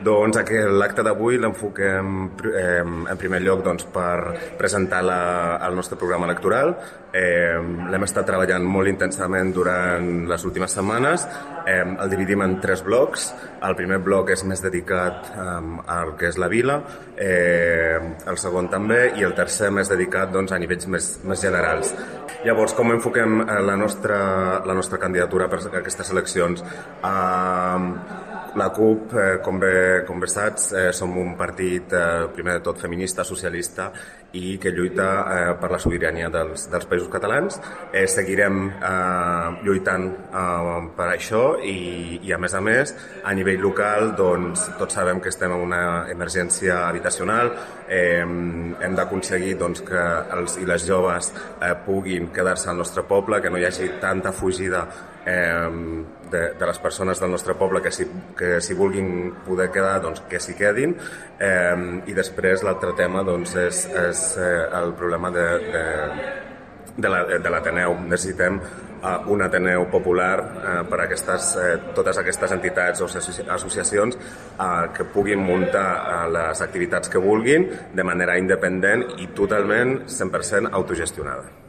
Doncs l'acte d'avui l'enfoquem en primer lloc per presentar el nostre programa electoral. L'hem estat treballant molt intensament durant les últimes setmanes. El dividim en 3 blocs. El primer bloc és més dedicat al que és la vila, el segon també, i el tercer més dedicat a nivells més generals. Llavors, com enfoquem la nostra candidatura per aquestes eleccions? La CUP, com bé saps, som un partit, primer de tot, feminista, socialista i que lluita per la sobirania dels països catalans. Seguirem lluitant per això i, a més, a nivell local, tots sabem que estem en una emergència habitacional. Hem d'aconseguir que els i les joves puguin quedar-se al nostre poble, que no hi hagi tanta fugida de les persones del nostre poble que si vulguin poder quedar, que s'hi quedin. I després l'altre tema és el problema de l'Ateneu. Necessitem un Ateneu popular per a totes aquestes entitats o associacions que puguin muntar les activitats que vulguin de manera independent i totalment 100% autogestionada.